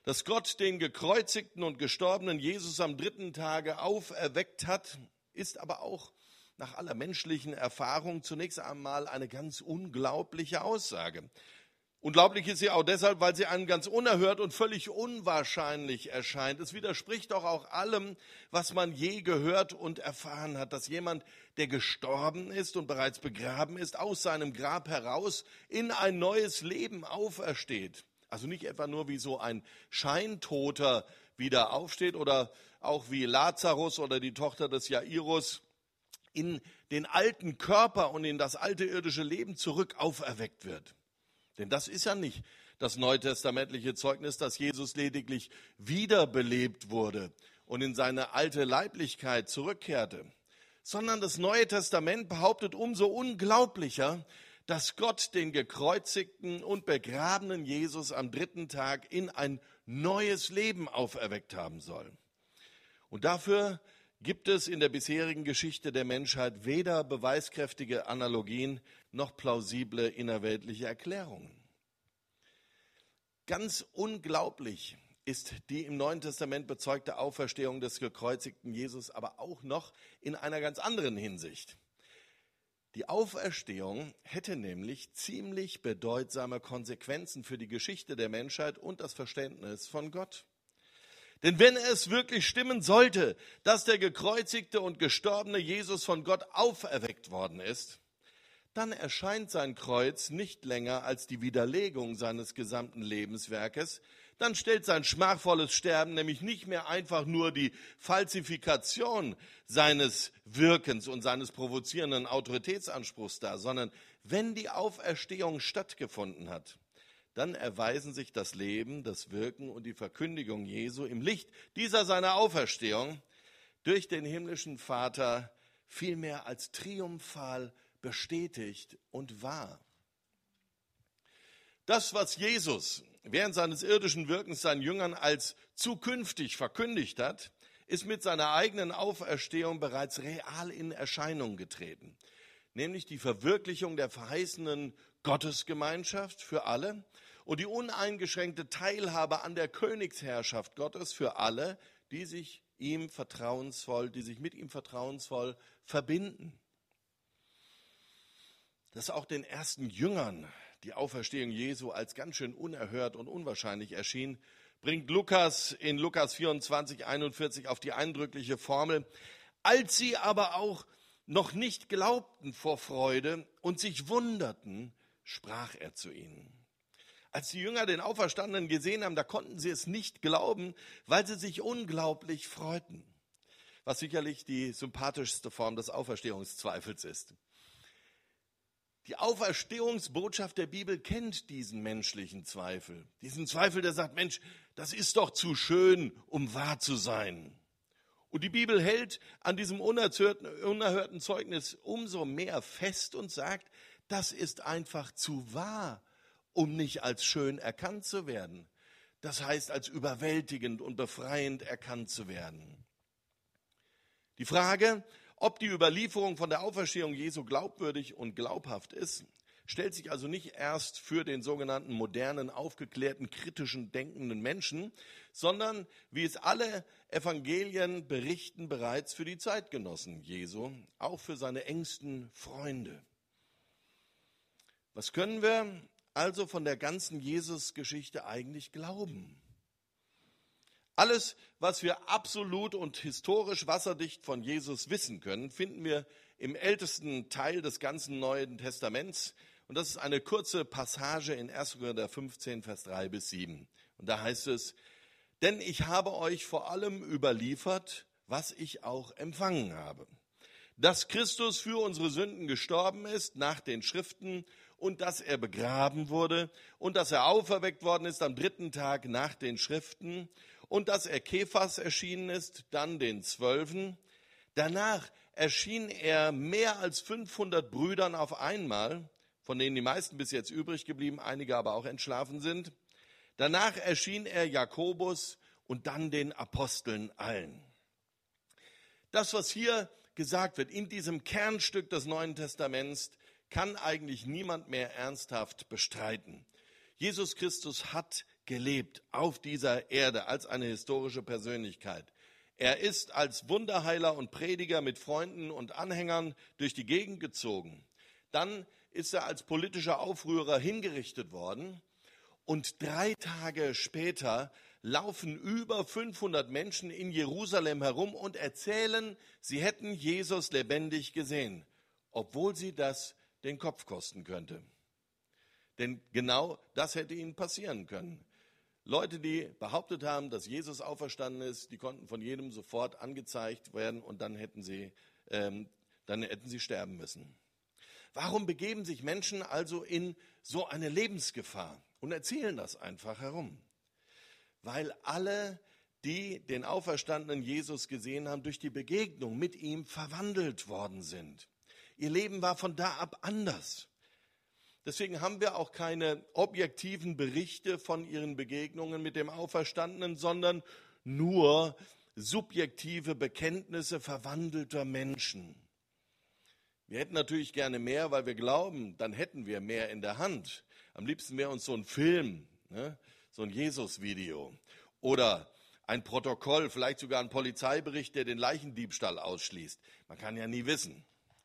Dass Gott den gekreuzigten und gestorbenen Jesus am 3. Tage auferweckt hat, ist aber auch nach aller menschlichen Erfahrung zunächst einmal eine ganz unglaubliche Aussage. Unglaublich ist sie auch deshalb, weil sie einem ganz unerhört und völlig unwahrscheinlich erscheint. Es widerspricht doch auch allem, was man je gehört und erfahren hat, dass jemand, der gestorben ist und bereits begraben ist, aus seinem Grab heraus in ein neues Leben aufersteht. Also nicht etwa nur wie so ein Scheintoter wieder aufsteht oder auch wie Lazarus oder die Tochter des Jairus in den alten Körper und in das alte irdische Leben zurück auferweckt wird. Denn das ist ja nicht das neutestamentliche Zeugnis, dass Jesus lediglich wiederbelebt wurde und in seine alte Leiblichkeit zurückkehrte, sondern das Neue Testament behauptet umso unglaublicher, dass Gott den gekreuzigten und begrabenen Jesus am 3. Tag in ein neues Leben auferweckt haben soll. Und dafür gibt es in der bisherigen Geschichte der Menschheit weder beweiskräftige Analogien noch plausible innerweltliche Erklärungen. Ganz unglaublich ist die im Neuen Testament bezeugte Auferstehung des gekreuzigten Jesus, aber auch noch in einer ganz anderen Hinsicht. Die Auferstehung hätte nämlich ziemlich bedeutsame Konsequenzen für die Geschichte der Menschheit und das Verständnis von Gott. Denn wenn es wirklich stimmen sollte, dass der gekreuzigte und gestorbene Jesus von Gott auferweckt worden ist, dann erscheint sein Kreuz nicht länger als die Widerlegung seines gesamten Lebenswerkes. Dann stellt sein schmachvolles Sterben nämlich nicht mehr einfach nur die Falsifikation seines Wirkens und seines provozierenden Autoritätsanspruchs dar, sondern wenn die Auferstehung stattgefunden hat, dann erweisen sich das Leben, das Wirken und die Verkündigung Jesu im Licht dieser seiner Auferstehung durch den himmlischen Vater vielmehr als triumphal bestätigt und wahr. Das, was Jesus während seines irdischen Wirkens seinen Jüngern als zukünftig verkündigt hat, ist mit seiner eigenen Auferstehung bereits real in Erscheinung getreten. Nämlich die Verwirklichung der verheißenen Gottesgemeinschaft für alle und die uneingeschränkte Teilhabe an der Königsherrschaft Gottes für alle, die sich mit ihm vertrauensvoll verbinden. Dass auch den ersten Jüngern die Auferstehung Jesu als ganz schön unerhört und unwahrscheinlich erschien, bringt Lukas in Lukas 24, 41 auf die eindrückliche Formel: Als sie aber auch noch nicht glaubten vor Freude und sich wunderten, sprach er zu ihnen. Als die Jünger den Auferstandenen gesehen haben, da konnten sie es nicht glauben, weil sie sich unglaublich freuten. Was sicherlich die sympathischste Form des Auferstehungszweifels ist. Die Auferstehungsbotschaft der Bibel kennt diesen menschlichen Zweifel. Diesen Zweifel, der sagt, Mensch, das ist doch zu schön, um wahr zu sein. Und die Bibel hält an diesem unerhörten Zeugnis umso mehr fest und sagt, das ist einfach zu wahr, um nicht als schön erkannt zu werden. Das heißt, als überwältigend und befreiend erkannt zu werden. Die Frage, ob die Überlieferung von der Auferstehung Jesu glaubwürdig und glaubhaft ist, stellt sich also nicht erst für den sogenannten modernen, aufgeklärten, kritischen, denkenden Menschen, sondern, wie es alle Evangelien berichten, bereits für die Zeitgenossen Jesu, auch für seine engsten Freunde. Was können wir also von der ganzen Jesus-Geschichte eigentlich glauben? Alles, was wir absolut und historisch wasserdicht von Jesus wissen können, finden wir im ältesten Teil des ganzen Neuen Testaments. Und das ist eine kurze Passage in 1. Korinther 15, Vers 3 bis 7. Und da heißt es: Denn ich habe euch vor allem überliefert, was ich auch empfangen habe. Dass Christus für unsere Sünden gestorben ist nach den Schriften und dass er begraben wurde und dass er auferweckt worden ist am 3. Tag nach den Schriften und dass er Kephas erschienen ist, dann den 12. Danach erschien er mehr als 500 Brüdern auf einmal, von denen die meisten bis jetzt übrig geblieben, einige aber auch entschlafen sind. Danach erschien er Jakobus und dann den Aposteln allen. Das, was hier gesagt wird in diesem Kernstück des Neuen Testaments, kann eigentlich niemand mehr ernsthaft bestreiten. Jesus Christus hat gelebt auf dieser Erde als eine historische Persönlichkeit. Er ist als Wunderheiler und Prediger mit Freunden und Anhängern durch die Gegend gezogen. Dann ist er als politischer Aufrührer hingerichtet worden. Und 3 Tage später laufen über 500 Menschen in Jerusalem herum und erzählen, sie hätten Jesus lebendig gesehen, obwohl sie das den Kopf kosten könnte. Denn genau das hätte ihnen passieren können. Leute, die behauptet haben, dass Jesus auferstanden ist, die konnten von jedem sofort angezeigt werden und dann hätten sie sterben müssen. Warum begeben sich Menschen also in so eine Lebensgefahr und erzählen das einfach herum? Weil alle, die den auferstandenen Jesus gesehen haben, durch die Begegnung mit ihm verwandelt worden sind. Ihr Leben war von da ab anders. Deswegen haben wir auch keine objektiven Berichte von ihren Begegnungen mit dem Auferstandenen, sondern nur subjektive Bekenntnisse verwandelter Menschen. Wir hätten natürlich gerne mehr, weil wir glauben, dann hätten wir mehr in der Hand. Am liebsten wäre uns so ein Film, so ein Jesus-Video oder ein Protokoll, vielleicht sogar ein Polizeibericht, der den Leichendiebstahl ausschließt. Man kann ja nie wissen.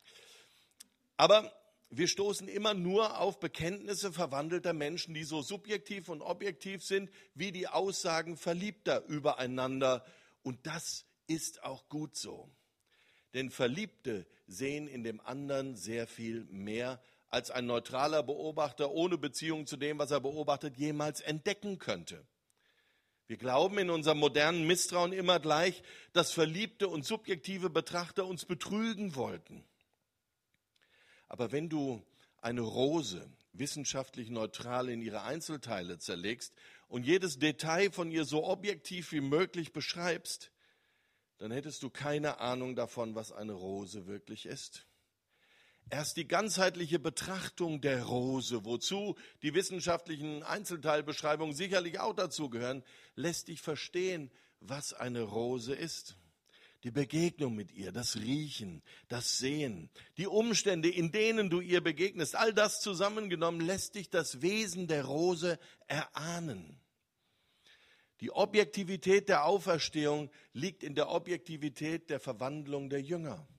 Aber wir stoßen immer nur auf Bekenntnisse verwandelter Menschen, die so subjektiv und objektiv sind, wie die Aussagen Verliebter übereinander. Und das ist auch gut so. Denn Verliebte sehen in dem anderen sehr viel mehr, als ein neutraler Beobachter ohne Beziehung zu dem, was er beobachtet, jemals entdecken könnte. Wir glauben in unserem modernen Misstrauen immer gleich, dass verliebte und subjektive Betrachter uns betrügen wollten. Aber wenn du eine Rose wissenschaftlich neutral in ihre Einzelteile zerlegst und jedes Detail von ihr so objektiv wie möglich beschreibst, dann hättest du keine Ahnung davon, was eine Rose wirklich ist. Erst die ganzheitliche Betrachtung der Rose, wozu die wissenschaftlichen Einzelteilbeschreibungen sicherlich auch dazugehören, lässt dich verstehen, was eine Rose ist. Die Begegnung mit ihr, das Riechen, das Sehen, die Umstände, in denen du ihr begegnest, all das zusammengenommen lässt dich das Wesen der Rose erahnen. Die Objektivität der Auferstehung liegt in der Objektivität der Verwandlung der Jünger.